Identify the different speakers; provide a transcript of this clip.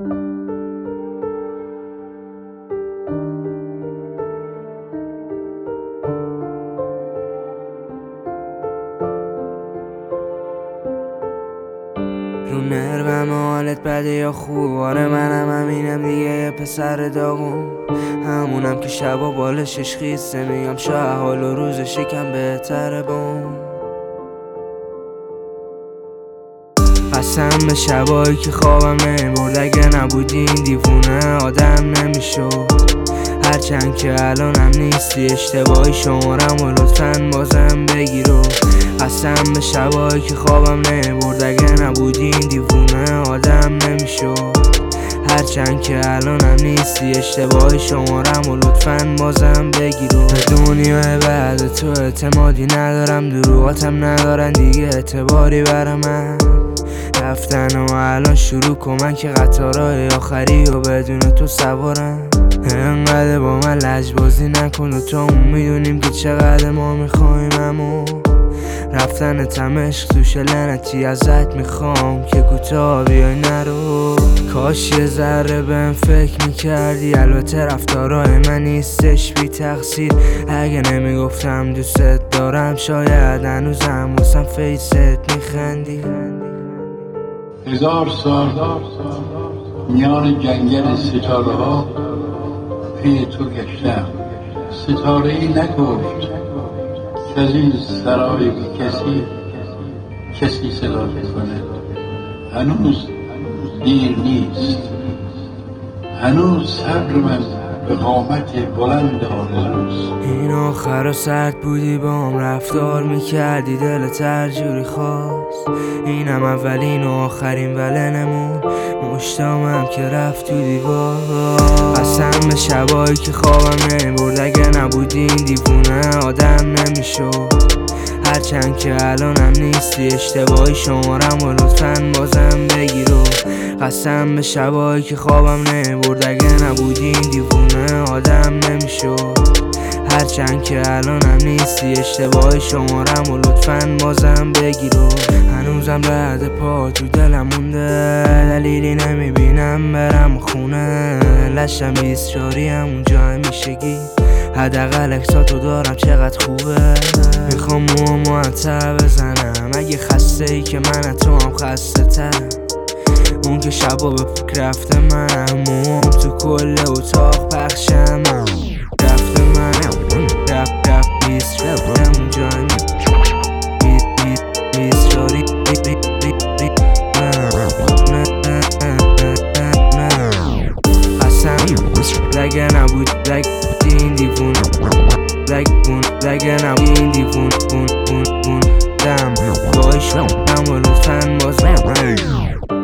Speaker 1: رو نروم حالت بده یا خوب، آره منم همینم دیگه، یه پسر داغون، همونم که شبا بالشش خیسته، میگم شاید حال و روزش یکم بهتره بام. قسم به شبایی که خوابم نمیبرد، اگه نبودی این دیوونه آدم نمیشد. هرچند که الانم نیستی، اشتباهی شمارم و لطفاً بازم بگیر. قسم به شبایی که خوابم نمیبرد، اگه نبودی این دیوونه آدم نمیشد. هرچند که الانم نیستی، اشتباهی شمارم و لطفاً بازم بگیر. به دنیای بعد تو اعتمادی ندارم، دروغاتم ندارن دیگه اعتباری برا من. رفتن و الان شروع کن، من که قطارهای آخری و بدون تو سوارم. انقدر با من لجبازی نکن و تو میدونیم که چقدر ما میخواییم، اما رفتن تمشق توش لعنتی ازت میخوام که کوتاه بیای نرو. کاش یه ذره بهم فکر میکردی، البته رفتارهای من نیستش بی تقصیر. اگه نمیگفتم دوست دارم، شاید هنوزم واسم فیست میخندی.
Speaker 2: 1000 سال میان جنگل ستاره ها پی تو گشتم، ستاره ای نگفت که از این سرای کسی صدا کنه. هنوز دیر نیست، هنوز صبر من به قامت بلند آرزوست.
Speaker 1: این آخر و سرد بودی بام رفتار میکردی، دلت هر جوری خواست. اینم اولین و آخرین ولنمون، مشتامم که رفت تو دیوار. قسم به شبایی که خوابم نمیبرد، اگه نبودی این دیوونه آدم نمیشد. هرچند که الانم نیستی، اشتباهی شمارم و لطفاً بازم بگیر. قسم به شبایی که خوابم نمیبرد، اگه نبودی این دیوونه آدم نمیشد. هرچند که الانم نیستی، اشتباهی شمارم و لطفاً بازم بگیر. هنوزم رد پا تو دلم مونده، دلیلی نمیبینم برم خونه. لشم 24 همونجا همیشگی، حداقل احساتو دارم چقدر خوبه. میخوام موامو معطر بزنم، اگه خسته ای که من تو هم خسته ترم. اون که شبا به فکر رفته منم، موام تو کل اتاق پخشم. رفته منم رفت بیست همونجا بیستاری. لگه نبود این دیوون، لگه نبود این دیوون دم بایشم و لطفاً بازم